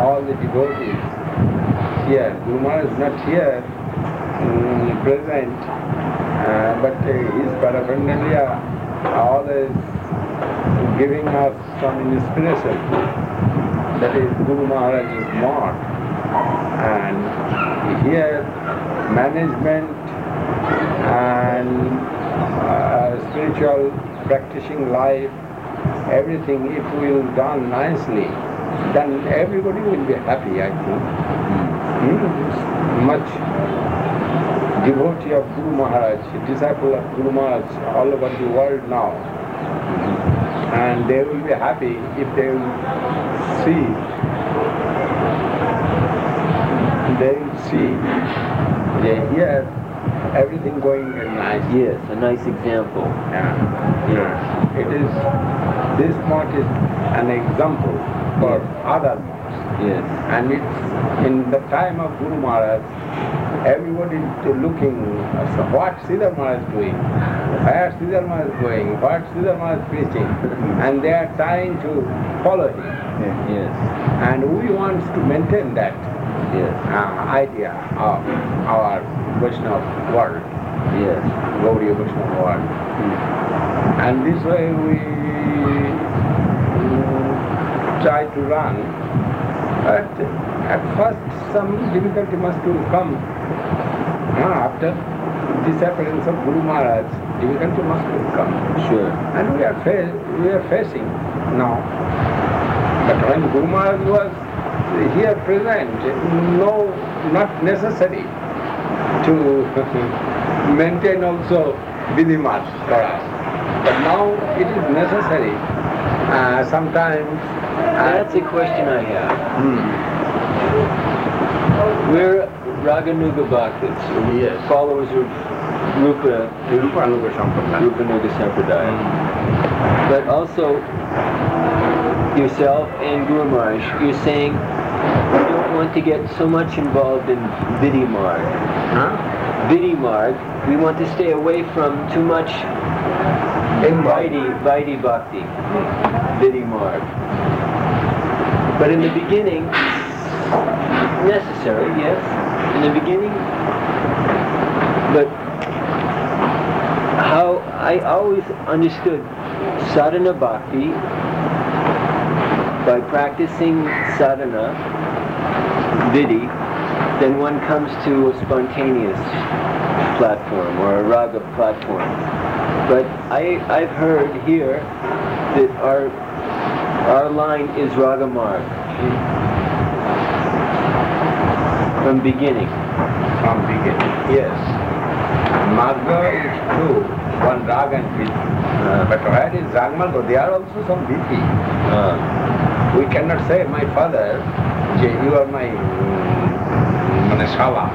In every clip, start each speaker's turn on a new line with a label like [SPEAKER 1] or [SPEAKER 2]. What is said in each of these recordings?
[SPEAKER 1] all the devotees here. Guru Maharaj is not here present, but his paraphernalia always giving us some inspiration. That is Guru Maharaj's mot. And here management and spiritual practicing life, everything, if we will done nicely, then everybody will be happy, I think. Much devotee of Guru Maharaj, disciple of Guru Maharaj all over the world now. And they will be happy if they will see here everything going very nice.
[SPEAKER 2] Yes, a nice example.
[SPEAKER 1] Yeah. It is, this mot is an example for other mots.
[SPEAKER 2] Yes.
[SPEAKER 1] And it's in the time of Guru Maharaj, everybody is looking what Sridhar Maharaj is doing, where Sridhar Maharaj is going, what Sridhar Maharaj is preaching, and they are trying to follow him.
[SPEAKER 2] Yes.
[SPEAKER 1] And we want to maintain that idea of our Vaishnava world.
[SPEAKER 2] Yes.
[SPEAKER 1] Gaudiya Vaishnava world. And this way we try to run. But at first some difficulty must come. After disappearance of Guru Maharaj, difficulty must come.
[SPEAKER 2] Sure.
[SPEAKER 1] And we are facing now. But when Guru Maharaj was here present, not necessary to maintain also Vidhimat for us. But now it is necessary. Sometimes...
[SPEAKER 2] That's a question I have. We're Raganuga Bhaktas, followers of Rupa Nuga Sampradaya. But also, yourself and Guru Maharaj, you're saying you don't want to get so much involved in Vidhi Marg. Vidhi Marg, we want to stay away from too much Vaidhi Bhakti, Vidhi Marg. But in the beginning, necessary, yes, in the beginning, but how I always understood sadhana bhakti, by practicing sadhana, vidhi, then one comes to a spontaneous platform or a raga platform. But I've heard here that our line is raga marg. From beginning.
[SPEAKER 1] Yes. Marga is true, one raga and vidhi. But where is Ragmarga? There are also some vidhi. We cannot say, my father, you are my Shala.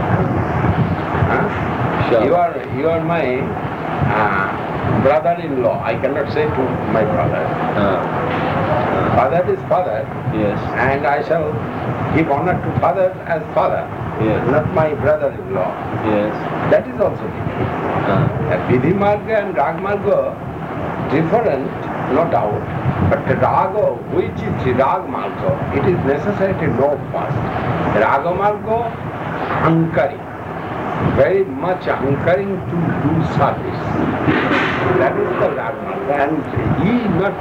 [SPEAKER 1] You are my brother-in-law. I cannot say to my father. Father is father.
[SPEAKER 2] Yes.
[SPEAKER 1] And I shall give honor to father as father.
[SPEAKER 2] Yes.
[SPEAKER 1] Not my brother-in-law.
[SPEAKER 2] Yes.
[SPEAKER 1] That is also vidhi. Vidhi marga and rag marga different, no doubt. But raga, which is rag marga, it is necessary to know first. Raga marga, hankari. Very much hankering to do service. That is the rag marga. And he is not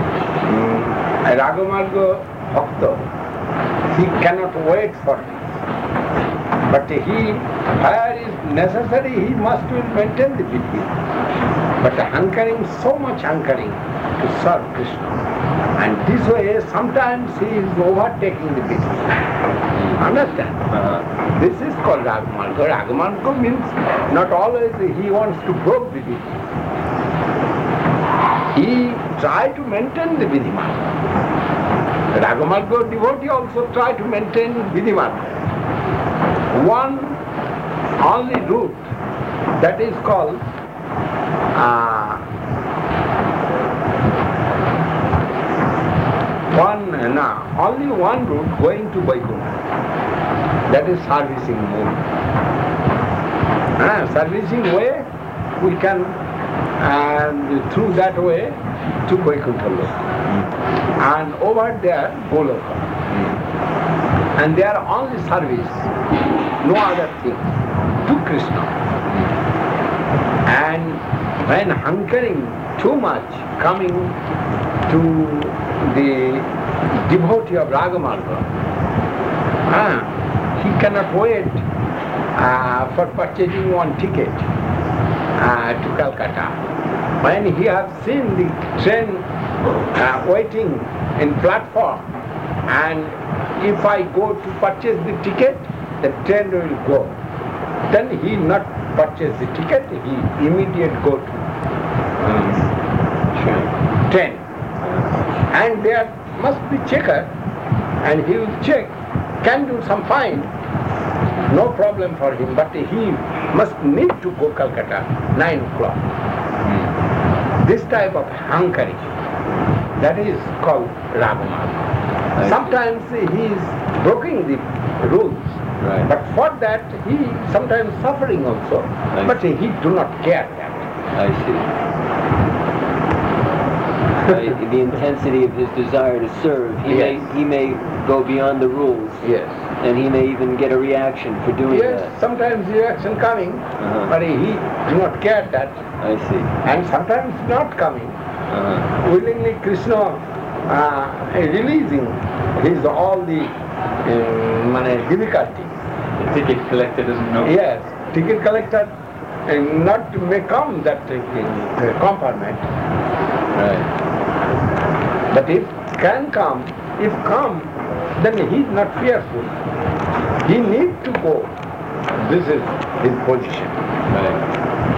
[SPEAKER 1] raga marga bhakta. He cannot wait for it. But where is necessary, he must maintain the vidhi. But hankering, so much hankering to serve Krishna. And this way, sometimes he is overtaking the vidhi. Understand? This is called Ragamarga. Ragamarga means not always he wants to probe the vidhi. He tries to maintain the vidhi marga. Ragamarga devotee also try to maintain vidhi marga. One only route, that is called only one route going to Vaikuntha. That is servicing mode. Servicing way, we can through that way to Vaikuntha Loka. And over there, Goloka. and they are only service, no other thing, to Krishna. And when hankering too much, coming to the devotee of Ragamarga, he cannot wait for purchasing one ticket to Calcutta. When he has seen the train waiting in platform, and if I go to purchase the ticket, the train will go. Then he not purchase the ticket, he immediate go to train. And there must be checker, and he will check, can do some fine, no problem for him, but he must need to go Calcutta 9 o'clock. This type of hankering, that is called Ragamarga. Sometimes he is breaking the rules,
[SPEAKER 2] right.
[SPEAKER 1] but for that he sometimes suffering also, but he do not care that.
[SPEAKER 2] I see. The intensity of his desire to serve, he may go beyond the rules.
[SPEAKER 1] Yes.
[SPEAKER 2] And he may even get a reaction for doing that.
[SPEAKER 1] Yes, sometimes reaction coming, but he do not care that.
[SPEAKER 2] I see.
[SPEAKER 1] And sometimes not coming. Willingly Krishna releasing his all the difficulty.
[SPEAKER 3] The ticket collector doesn't know.
[SPEAKER 1] Yes, ticket collector not may come that compartment.
[SPEAKER 2] Right.
[SPEAKER 1] But if can come, then he is not fearful. He need to go. This is his position.
[SPEAKER 2] Right.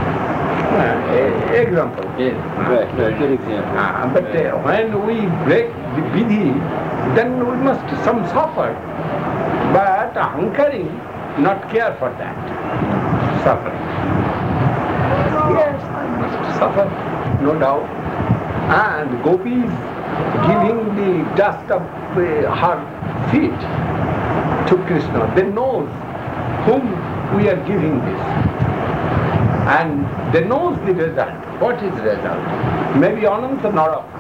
[SPEAKER 1] Example.
[SPEAKER 2] Yes. Right. Good example.
[SPEAKER 1] But when we break the vidhi, then we must some suffer. But hankering, not care for that. Suffering. Yes, I must suffer, no doubt. And gopis giving the dust of her feet to Krishna. They know whom we are giving this. And they know the result. What is the result? Maybe Ananta Naraka.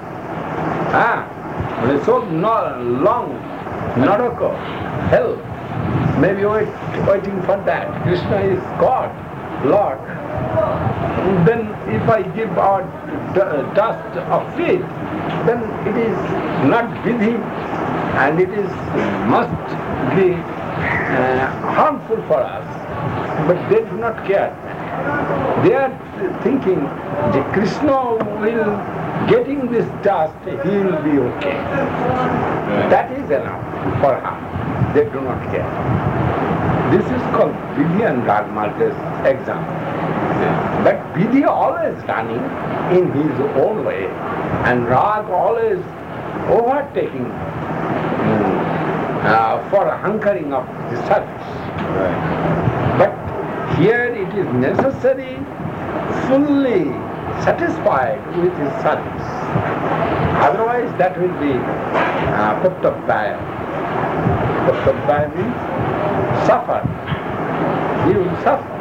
[SPEAKER 1] So long Naraka, hell. Maybe waiting for that. Krishna is God, Lord. Then if I give our dust of feet, then it is not vidhi, and it is must be harmful for us. But they do not care. They are thinking that Krishna will getting this dust, he will be okay. That is enough for her. They do not care. This is called vidhi and Ragamarga's example. But vidhi always running in his own way, and rag always overtaking for hankering of the service.
[SPEAKER 2] Right.
[SPEAKER 1] But here it is necessary fully satisfied with his service. Otherwise that will be Puttapaya. Puttapaya means suffer. He will suffer.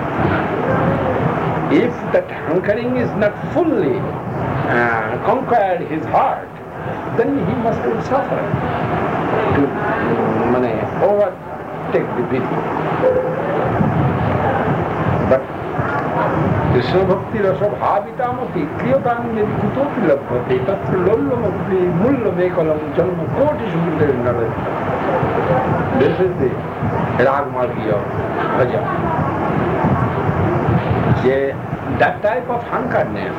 [SPEAKER 1] If that hankering is not fully conquered his heart, then he must suffer to overtake the vidhi. But Krishna Bhakti Rasa Bhavitamati Kriyatam Yadi Kutopi Labhati Tatra Lollamati Mullamekalam Janma Koti Sundari Narati. This is the Ragamarga bhajan. That type of hankeredness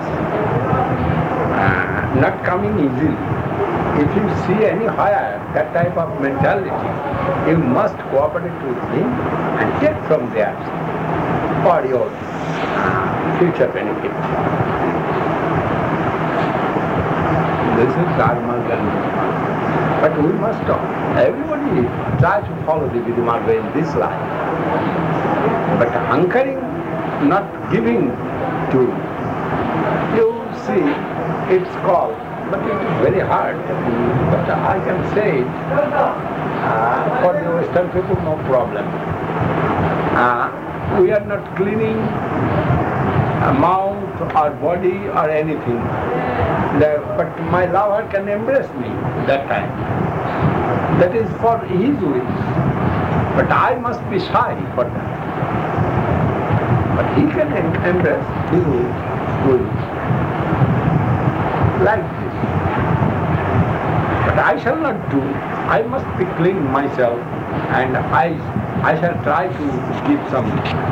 [SPEAKER 1] not coming easily. If you see anywhere that type of mentality, you must cooperate with him and take from there for your future benefit. This is Ragamarga. But we must everybody try to follow the Vidhimarga in this life. But hankering, not giving to, you see, it's called, but it is very hard. But I can say it, for the Western people, no problem. We are not cleaning mouth or body or anything. But my lover can embrace me that time. That is for his wish. But I must be shy for that. But he can embrace his wish. Like this. But I shall not do. I must be clean myself, and I shall try to give some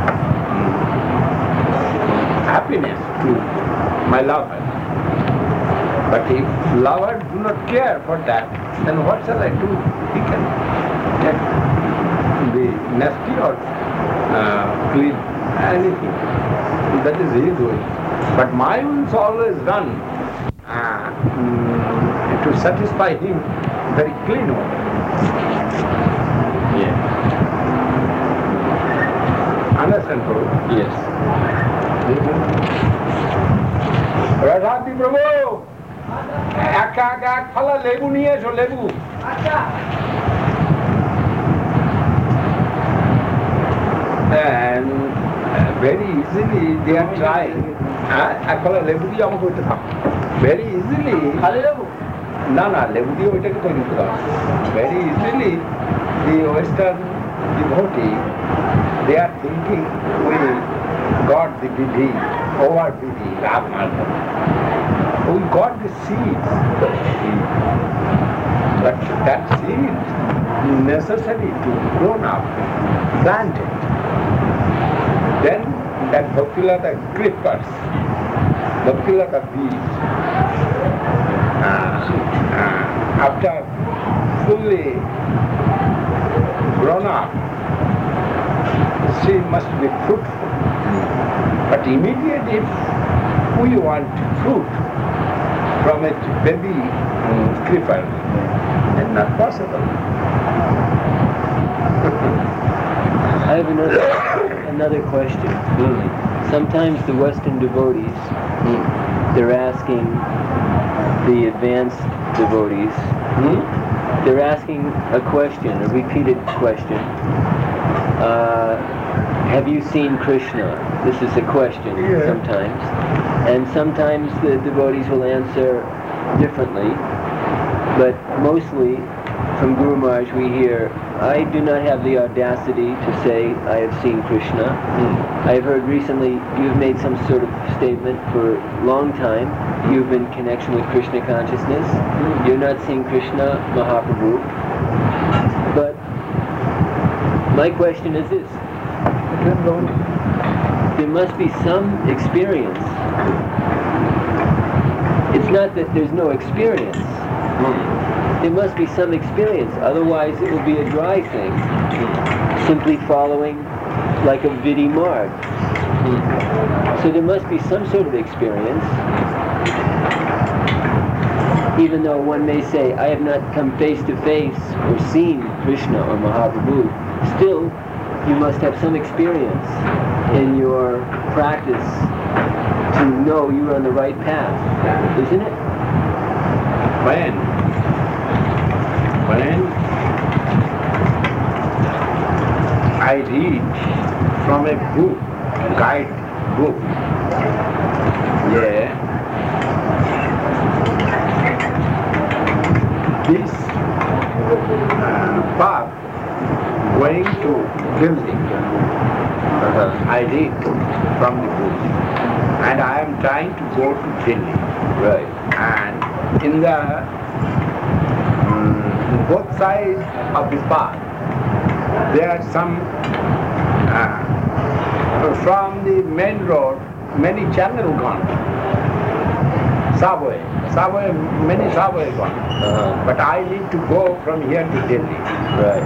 [SPEAKER 1] happiness to my lover. But if lover do not care for that, then what shall I do? He can be nasty or clean, anything. That is his way. But my will always run to satisfy him very clean way.
[SPEAKER 2] Yeah.
[SPEAKER 1] Understand, Prabhu?
[SPEAKER 2] Yes.
[SPEAKER 1] রাধাদি প্রভু এক ফালা লেবু নিয়ে এসো লেবু and very easily they are trying এক ফালা লেবু দিয়ে আমাকে ওইটা থাক very easily খালি লেবু না না লেবু দিয়ে ওইটাকে তৈরি করা very easily the western devotee they are thinking we got the vidhi over vidhi Ragmarta. We got the seeds, but that seed is necessary to grow up, planted. Then that Bhaktilata creepers, Bhaktilata bees, after fully grown up, she must be fruitful. But immediately if we want fruit from a baby creeper, then not possible.
[SPEAKER 2] I have another question. Sometimes the Western devotees, they're asking the advanced devotees, they're asking a question, a repeated question. Have you seen Krishna? This is a question sometimes. And sometimes the devotees will answer differently. But mostly from Guru Maharaj we hear, I do not have the audacity to say I have seen Krishna. I have heard recently you've made some sort of statement for a long time. You've in connection with Krishna consciousness. You're not seeing Krishna Mahaprabhu. But my question is this. There must be some experience. It's not that there's no experience. There must be some experience, otherwise it will be a dry thing. Simply following like a Vidhi Marg. So there must be some sort of experience. Even though one may say, I have not come face to face or seen Krishna or Mahaprabhu, still you must have some experience in your practice to know you're on the right path, isn't it?
[SPEAKER 1] When I read from a book, guide book, this path going to Delhi, I read from the book, and I am trying to go to Delhi.
[SPEAKER 2] Right.
[SPEAKER 1] And in the both sides of the path, there are some from the main road, many channels gone. Subway, many subway gone. But I need to go from here to Delhi.
[SPEAKER 2] Right.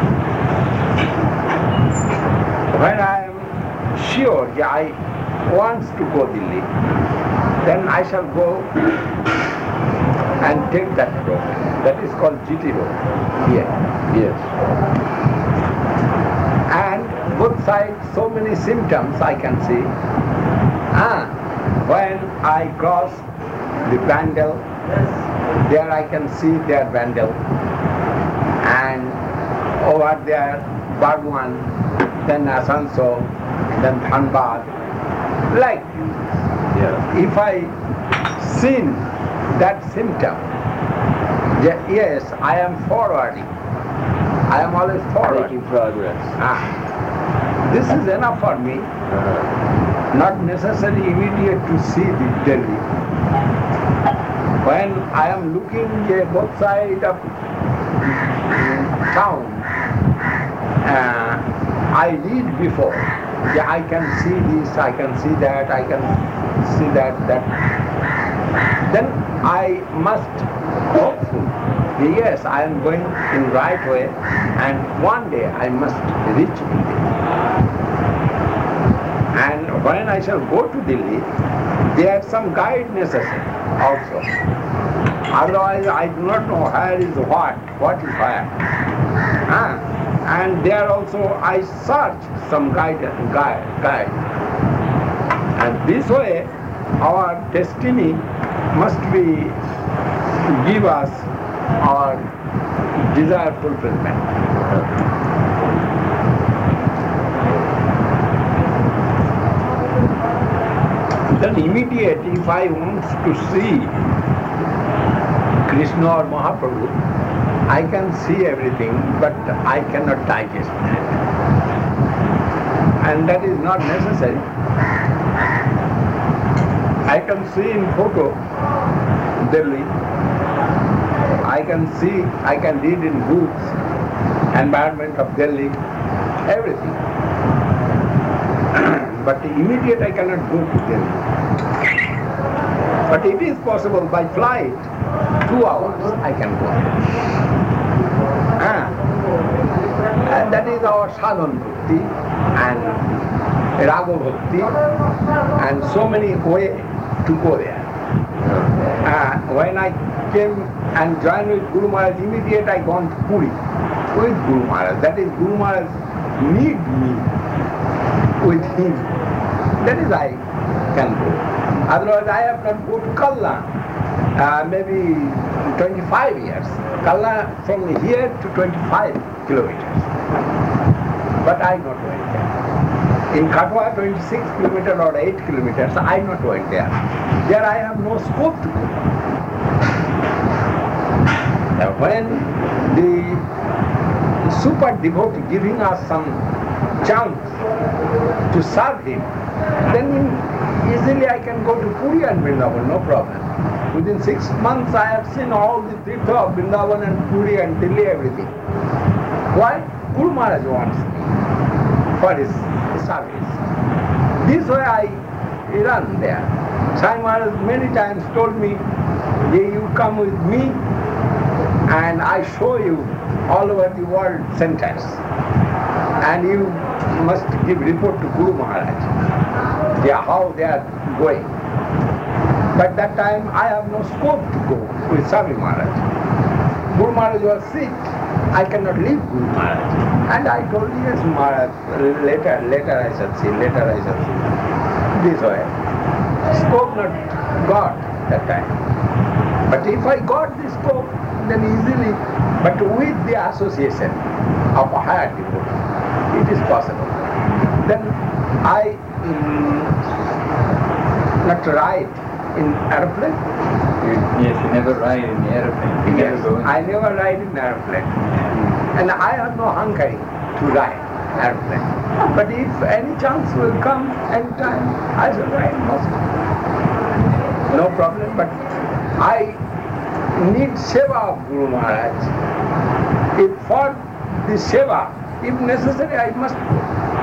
[SPEAKER 1] When I am sure that I want to go Delhi, then I shall go and take that road. That is called GT road. Yes. And both sides, so many symptoms I can see. When I cross the Bandel, there I can see their Bandel. And over there, Bhagwan, then Asansol, then Dhanbad. Like, if I seen that symptom, yes, I am forwarding. always forward.
[SPEAKER 2] Making progress.
[SPEAKER 1] This is enough for me. Not necessarily immediate to see the Delhi. When I am looking at both sides of town, I read before. Yeah, I can see this, I can see that, I can see that. Then I must hopeful. Yes, I am going in right way, and one day I must reach Delhi. And when I shall go to Delhi, there is some guide necessary also. Otherwise, I do not know where is what is where. And there also I search some guide. And this way, our destiny must be give us our desire fulfillment. Then immediate, if I want to see Krishna or Mahaprabhu, I can see everything, but I cannot digest that. And that is not necessary. I can see in photo Delhi, I can read in books, environment of Delhi, everything. But immediate I cannot go to Delhi. But it is possible by flight, 2 hours I can go. And that is our sadhan bhakti and raga bhakti and so many ways to go there. When I came and joined with Guru Maharaj, immediate I gone to Puri with Guru Maharaj. That is Guru Maharaj need me with him. That is I can go. Otherwise I have not go to Kalna, maybe 25 years. Kalna from here to 25 kilometers. But I not went there. In Katwa 26 kilometers or 8 kilometers, I not went there. There I have no scope to go. When the super devotee giving us some chance to serve him, then easily I can go to Puri and Vrindavan, no problem. Within 6 months I have seen all the Tirtha of Vrindavan and Puri and Delhi, everything. Why? Guru Maharaj wants me for his service. This way I run there. Sai Maharaj many times told me, you come with me and I show you all over the world centers. And you must give report to Guru Maharaj, how they are going. But that time I have no scope to go with Swami Maharaj. Guru Maharaj was sick. I cannot leave Guru Maharaj. And I told yes, Maharaj, later I shall see. This way. Scope not got that time. But if I got the scope, then easily, but with the association of a higher devotee, it is possible. Then I not ride in aeroplane.
[SPEAKER 3] Yes, you never ride in the aeroplane.
[SPEAKER 1] Yes, I never ride in aeroplane. And I have no hankering to ride aeroplane. But if any chance will come, any time, I shall ride Moscow. No problem, but I need seva of Guru Maharaj. If for the seva, if necessary, I must go.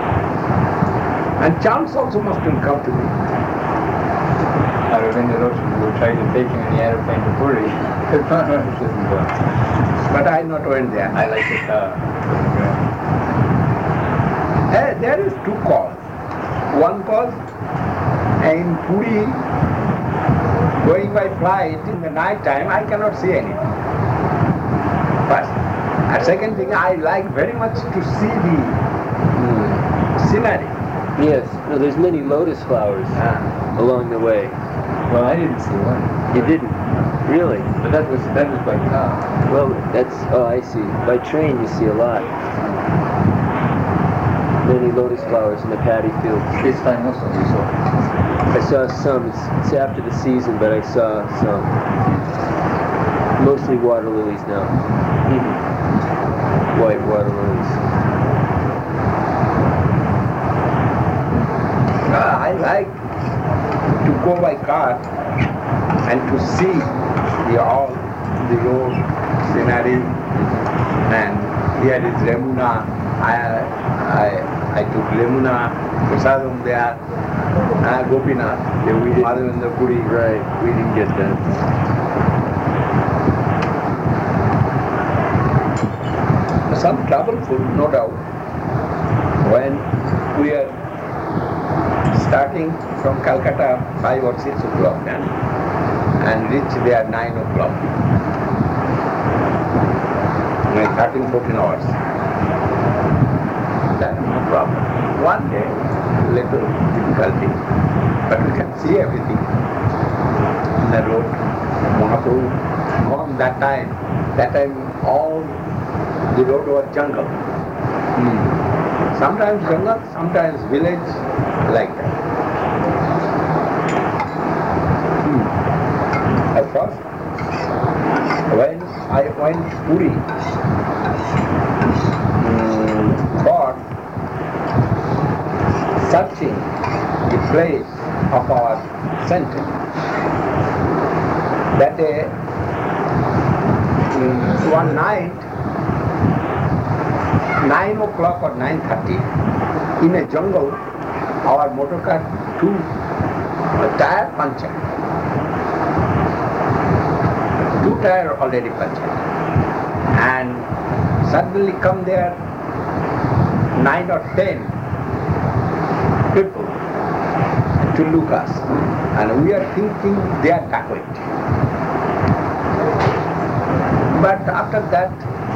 [SPEAKER 1] And chance also must come to me.
[SPEAKER 3] Ravindra Roshan will try to take him in the aeroplane to Puri.
[SPEAKER 1] But I not went there.
[SPEAKER 3] I like it.
[SPEAKER 1] There is two cause. One cause in Puri, going by flight in the night time, I cannot see anything. First. And second thing, I like very much to see the scenery.
[SPEAKER 2] Yes, no, there's many lotus flowers along the way.
[SPEAKER 3] Well, I didn't see one.
[SPEAKER 2] You didn't? Really?
[SPEAKER 3] But that was by car.
[SPEAKER 2] Well, I see. By train you see a lot. Many lotus flowers in the paddy field.
[SPEAKER 3] This time also you saw.
[SPEAKER 2] I saw some. It's after the season, but I saw some. Mostly water lilies now.
[SPEAKER 3] Mm-hmm.
[SPEAKER 2] white water lilies.
[SPEAKER 1] I like to go by car and to see all the old scenery. And here is Yamuna. I took Yamuna, Prasadam there, Gopinath, Madhavendra Puri.
[SPEAKER 2] Right, we didn't get that.
[SPEAKER 1] Some troubleful, no doubt, when we are starting from Calcutta 5 or 6 o'clock then, and reach there 9 o'clock. 13-14 hours. That's no problem. One day, little difficulty, but we can see everything in the road. Mahaprabhu, on that time all the road was jungle. Sometimes jungle, sometimes village, like that. At first, when I went to Puri for searching the place of our center, that day, one night, 9 o'clock or 9:30, in a jungle, our motor car, two tire punctured. Two tire already punctured. And suddenly come there 9 or 10 people to look us. And we are thinking they are dacoit. But after that,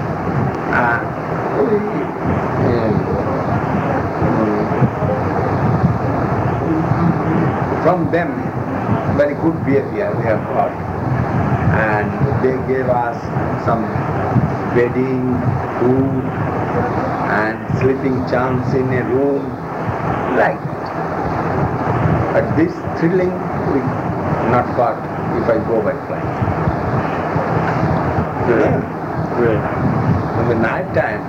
[SPEAKER 1] from them, very good behavior we have got. And they gave us some bedding, food, and sleeping chance in a room, like that. But this thrilling we not got if I go by flight.
[SPEAKER 2] Right.
[SPEAKER 1] In the night time,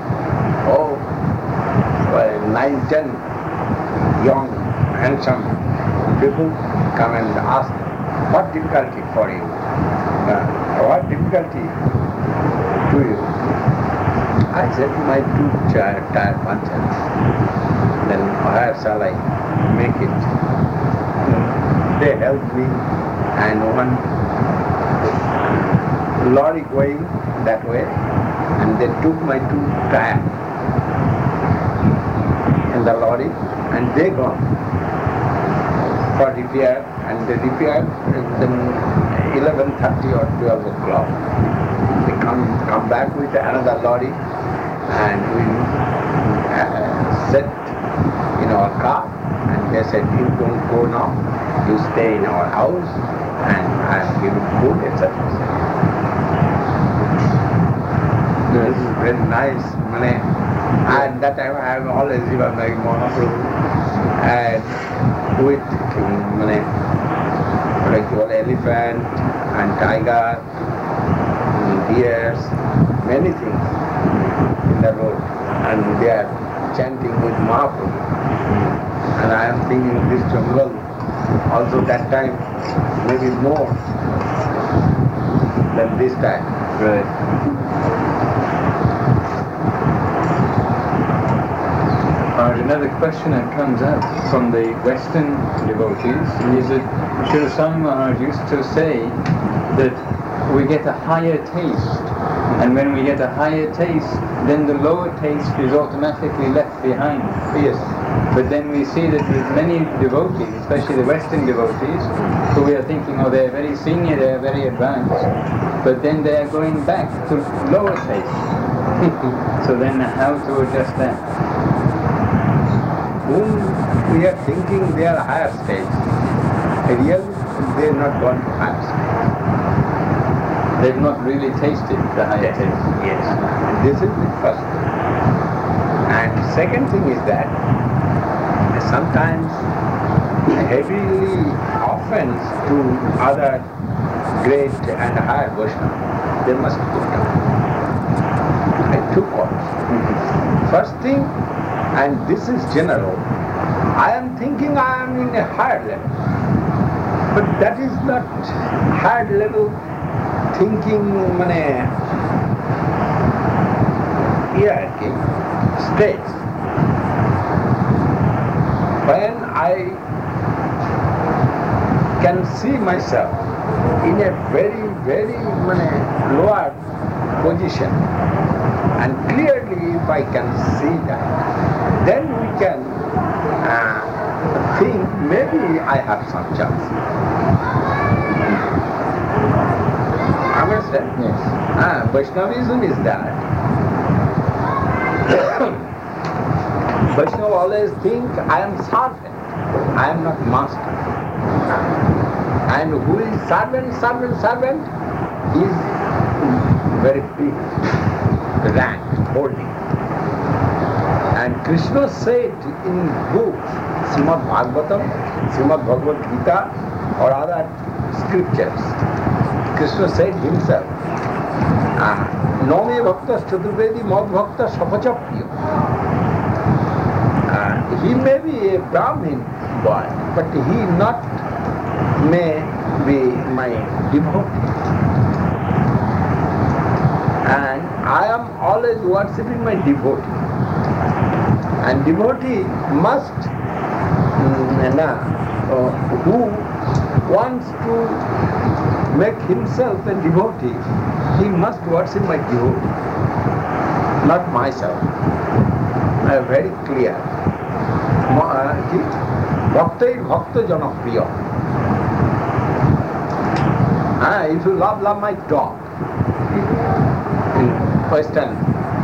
[SPEAKER 1] 9, 10 young, handsome people come and ask, what difficulty for you? What difficulty to you? I said, my two tire punctured. Then where shall I make it? They helped me, and one lorry going that way, and they took my two tires in the lorry, and they gone for repair, and they repaired then 11:30 or 12 o'clock. They come back with another lorry, and we sat in our car, and they said, you don't go now, you stay in our house, and I'll give you food, etc. This is very nice, and that time I have always given my Mahaprabhu, and with elephant and tiger, deers, many things in the road, and they are chanting with Mahaprabhu. And I am thinking this jungle, also that time, maybe more than this time.
[SPEAKER 2] Right.
[SPEAKER 3] Another question that comes up from the Western devotees is that Srila Swami Maharaj used to say that we get a higher taste, and when we get a higher taste, then the lower taste is automatically left behind.
[SPEAKER 1] Yes.
[SPEAKER 3] But then we see that with many devotees, especially the Western devotees, who we are thinking, oh, they are very senior, they are very advanced, but then they are going back to lower taste. So then how to adjust that?
[SPEAKER 1] Whom we are thinking they are higher stage, really they are not gone to higher stage.
[SPEAKER 3] They've not really tasted the higher taste.
[SPEAKER 1] Yes. This is the first. And second thing is that sometimes heavily offense to other great and higher Vaishnava, they must go down. two calls. First thing, and this is general, I am thinking I am in a higher level. But that is not higher level thinking, hierarchy, stage. When I can see myself in a very, very lower position, and clearly if I can see that, then we can think maybe I have some chance. Understand?
[SPEAKER 3] Yes.
[SPEAKER 1] Vaishnavism is that. Vaishnava always think I am servant, I am not master. And who is servant, is very big rank, holding. And Krishna said in books, Srimad Bhagavatam, Srimad Bhagavad Gita, or other scriptures, Krishna said himself, Nome Bhaktas Chaturvedi Mad Bhakta Sapachapriya. He may be a Brahmin boy, but he not may be my devotee. And I am always worshipping my devotee. And devotee must, who wants to make himself a devotee, he must worship my devotee, not myself. I am very clear. Bhaktai Bhakta Janapriya. If you love my dog, in Western,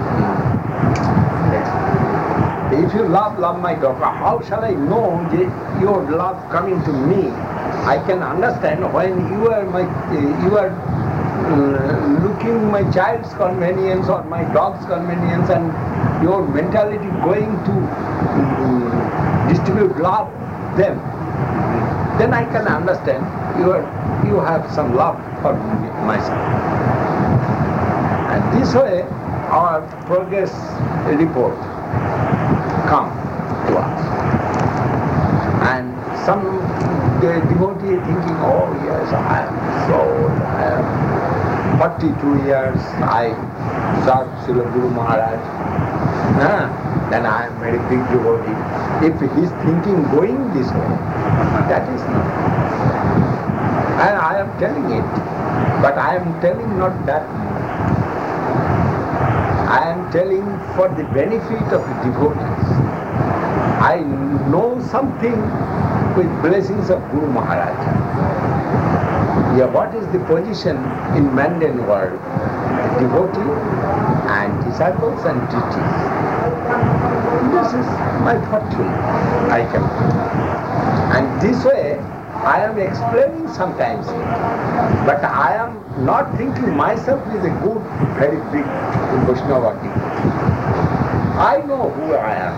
[SPEAKER 1] if you love my dog, how shall I know your love coming to me? I can understand when you are looking my child's convenience or my dog's convenience, and your mentality going to distribute love them, then I can understand you have some love for myself. And this way our progress report come to us. And some devotee thinking, oh yes, I am so old, I am 42 years, I served Srila Guru Maharaj. Then I am very big devotee. If he is thinking going this way, that is not. And I am telling it, but I am telling not that much. I am telling for the benefit of the devotees. I know something with blessings of Guru Maharaj. Yeah, what is the position in mundane world? Devotee and disciples and teachers. This is my fortune, I can. And this way, I am explaining sometimes, but I am not thinking myself is a good, very big Vaishnava. I know who I am.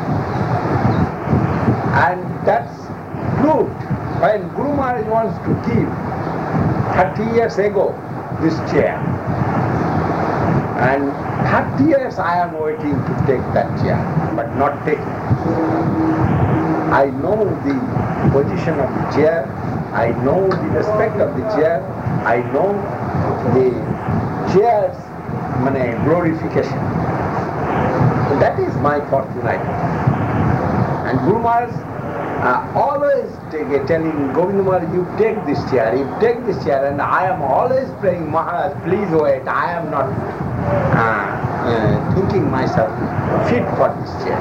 [SPEAKER 1] And that's proved when Guru Maharaj wants to give 30 years ago this chair. And 30 years I am waiting to take that chair, but not taking. I know the position of the chair, I know the respect of the chair, I know the chair's glorification. So that is my fortune, I think. And Guru Maharaj always telling Govinda Maharaj, you take this chair, and I am always praying, Maharaj, please wait, I am not thinking myself fit for this chair.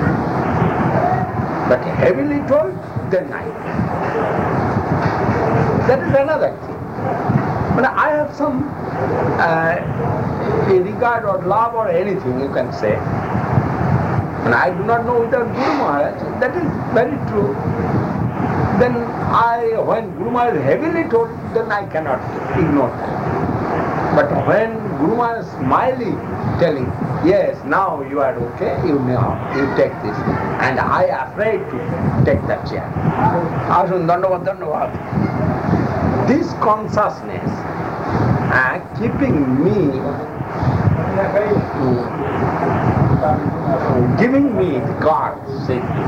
[SPEAKER 1] But heavily told, then I. That is another thing. But I have some regard or love or anything you can say. And I do not know without Guru Maharaj. That is very true. Then when Guru Maharaj heavily told, then I cannot ignore that. But when Guru Maharaj smilingly telling, yes, now you are okay, you take this. And I am afraid to take that chair. Asun Dandavad Dandavad. This consciousness keeping me giving me the God, safety.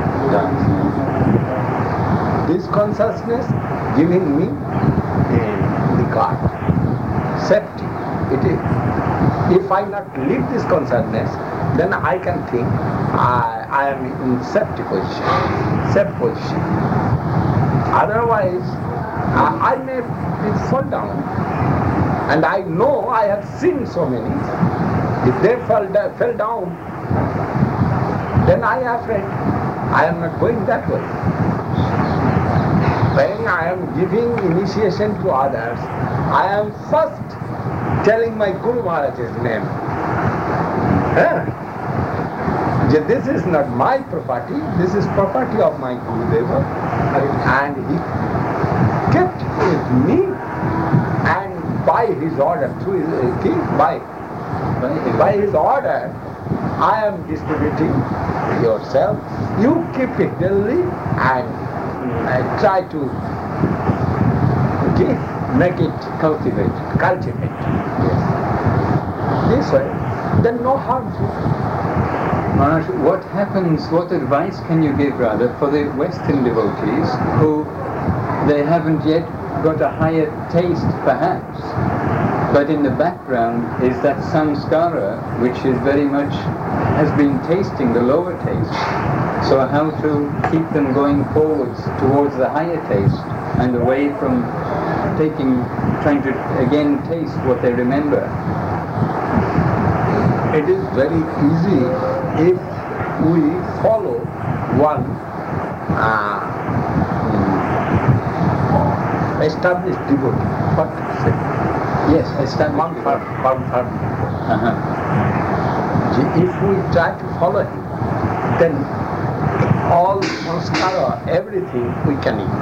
[SPEAKER 1] This consciousness giving me the God, safety. It is. If I not leave this consciousness, then I can think I am in safety position, safe position. Otherwise, I may fall down. And I know I have seen so many. If they fell down, then I am afraid. I am not going that way. When I am giving initiation to others, I am first telling my Guru Maharaj's name. This is not my property, this is property of my Guru Deva. And he kept with me, and by his order, through his, by his order, I am distributing yourself. You keep it healthy and try to make it cultivate. Yes. This way, then no harm.
[SPEAKER 3] Maharaj, what advice can you give rather for the Western devotees who they haven't yet got a higher taste perhaps, but in the background is that samskara which is very much has been tasting the lower taste. So how to keep them going forwards towards the higher taste and away from trying to again taste what they remember?
[SPEAKER 1] It is very easy if we follow one established devotee. What to say?
[SPEAKER 3] Yes, established.
[SPEAKER 1] If we try to follow him, then all samskara, everything we can eat.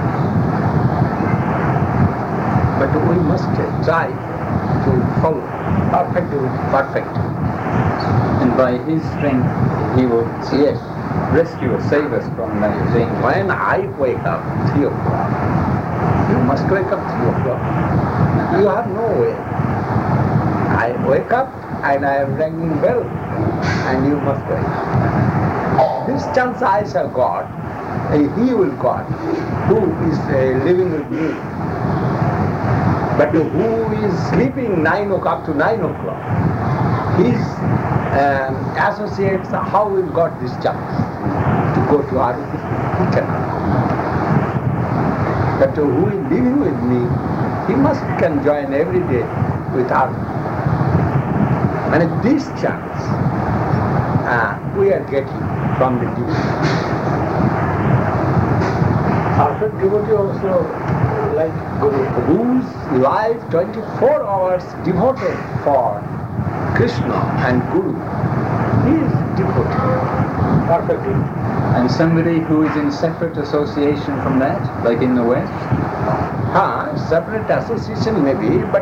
[SPEAKER 1] But we must try to follow perfect.
[SPEAKER 3] And by his strength, he will rescue us, save us from that thing.
[SPEAKER 1] When I wake up 3 o'clock, you must wake up 3 o'clock. You have no way. I wake up and I am ringing bell, and you must wake up. This chance I shall God, he will God, who is living with me. But who is sleeping 9 o'clock to 9 o'clock? His associates, how will got this chance to go to Aruti? He cannot. But who is living with me, he can join every day with Aruti. And this chance we are getting from the devotee. After devotee also, like Guru, whose life 24 hours devoted for Krishna and Guru, he is devotee, perfectly.
[SPEAKER 3] And somebody who is in separate association from that, like in the West?
[SPEAKER 1] Separate association maybe, but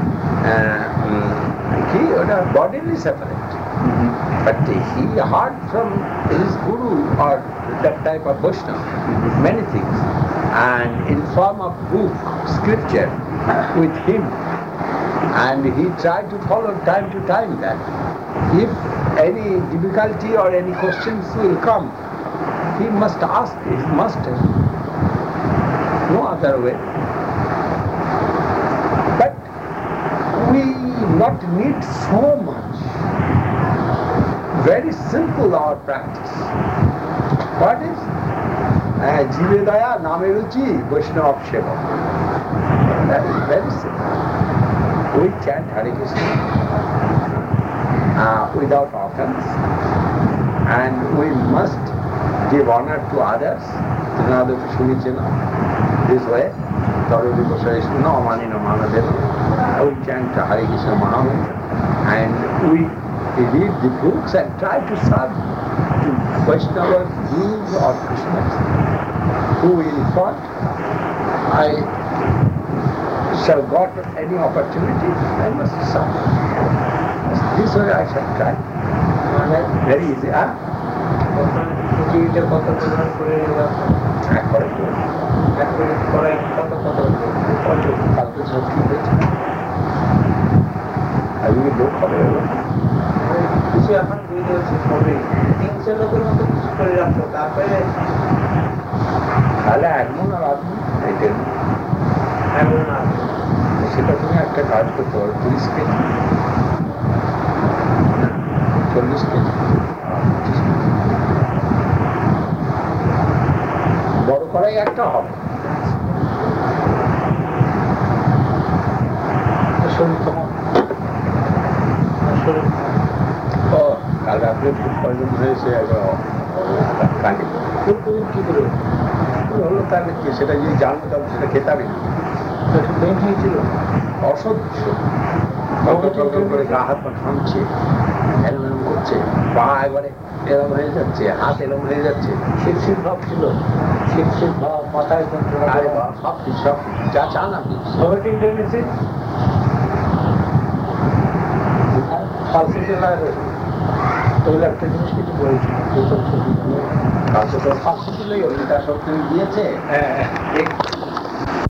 [SPEAKER 1] he is bodily separate. But he heard from his Guru or that type of Vaishnava many things, and in form of book, scripture with him, and he tried to follow time to time that if any difficulty or any questions will come, he must ask his master. No other way. But we not need so much. Very simple our practice. What is? Jive Daya, Name Ruchi, Vaishnava Seva. That is very simple. We chant Hare Krishna without offense, and we must give honor to others. This way, we chant Hare Krishna Mahamantra, and we read the books and try to serve to Vaishnavas, Gurus or Krishnas, who will thought I shall got any opportunity, I must serve. This way I shall try. Very easy,
[SPEAKER 4] কিছু এখন বুঝতে হচ্ছে হবে 300 লোকের মতো কিছু করে রাখতো তারপরে
[SPEAKER 1] তাহলে এমন আর আপনি এটাই
[SPEAKER 4] এমন আর
[SPEAKER 1] সেটা তুমি একটা কাজ করতে পারো 30 কেজি না 40 কেজি বড় করাই একটা হবে
[SPEAKER 4] শরীর কমা শরীর
[SPEAKER 1] ও কাল রাত্রে ফুড পয়জন হয়েছে একবার কানে
[SPEAKER 4] কি করে
[SPEAKER 1] হলো তাহলে কি সেটা যদি জানতো তাহলে সেটা খেতামই না
[SPEAKER 4] ব্রেন হয়েছিল
[SPEAKER 1] অসহ্য করে গা হাত পা ঘামছে এরম এরম করছে পা এবারে এরম হয়ে যাচ্ছে হাত এরম হয়ে যাচ্ছে
[SPEAKER 4] শীত ভাব ছিল শীত ভাব মাথায় যন্ত্রণা
[SPEAKER 1] আরে বাবা সব কিছু যা চান আপনি
[SPEAKER 4] ভমিটিং টেন্ডেন্সি ফালসিটিলার ওইগুলো একটা জিনিস কিছু বলেছিল
[SPEAKER 1] কাছে তো ফালসিটিলাই ওইটা সব দিয়েছে
[SPEAKER 4] হ্যাঁ